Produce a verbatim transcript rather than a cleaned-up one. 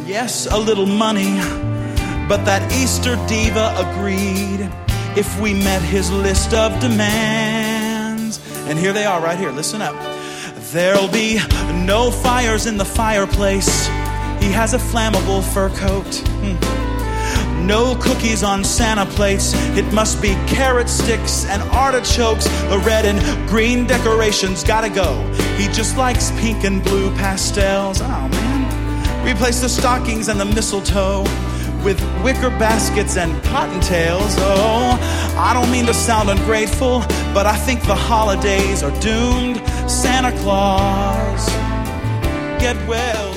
yes, a little money, but that Easter diva agreed if we met his list of demands. And here they are right here, listen up. There'll be no fires in the fireplace. He has a flammable fur coat. Hmm. No cookies on Santa plates. It must be carrot sticks and artichokes. The red and green decorations gotta go. He just likes pink and blue pastels. Oh man. Replace the stockings and the mistletoe with wicker baskets and cottontails. Oh, I don't mean to sound ungrateful, but I think the holidays are doomed. Santa Claus, get well.